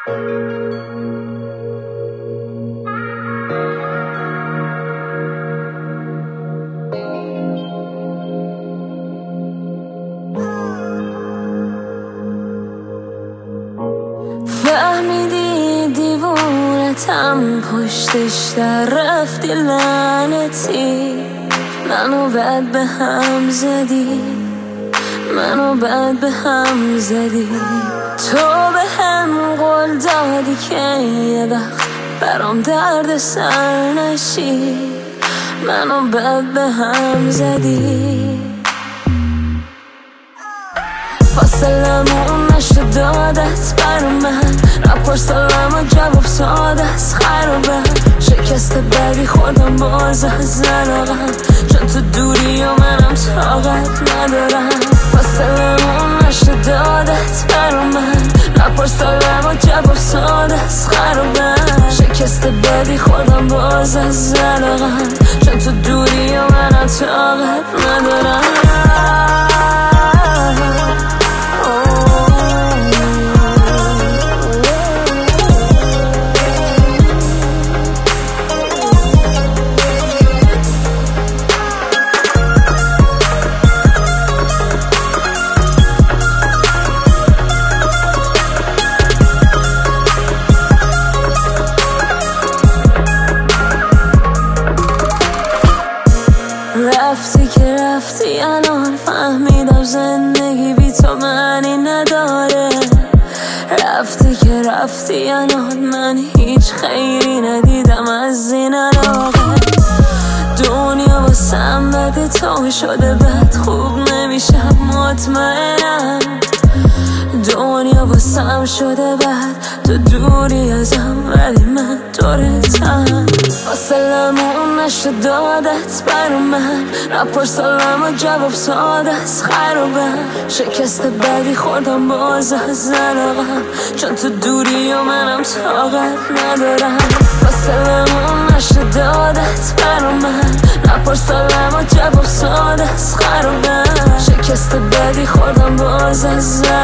فهمیدی دیوونتم، پشتش در رفتی لعنتی. منو بعد به هم زدی، منو بعد به هم زدی. تو به هم قول دادی که یه وقت برام درد سر نشی. منو بعد به هم زدی. فاصلمون نشد دادت بر من، نپرسلم و جواب ساده است خرابه. شکست بدی خوردم باز از علاقم، چون تو دوری و منم طاقت ندارم. فاصلمون نشد دادت بر من، نپرسلم و جواب ساده است خرابه. شکست بدی خوردم باز از علاقم، چون تو دوری و منم طاقت ندارم. رفتی که رفتی، الان فهمیدم زندگی بی تو معنی نداره. رفتی که رفتی، الان من هیچ خیری ندیدم از این علاقه. دنیا واسم بده تو شده بد، خوب نمیشم مطمئنم. دنیا واسم شده بد، تو دوری ازم ولی من دورتم. فاصلمون نشد دادت بر من، نپرسلم و جواب ساده است خرابه. شکست بدی خوردم باز از علاقم، چون تو دوری و منم طاقت ندارم. فاصلمون نشد دادت بر من، نپرسلم و جواب ساده است خرابه. شکست بدی خوردم باز از علاقم،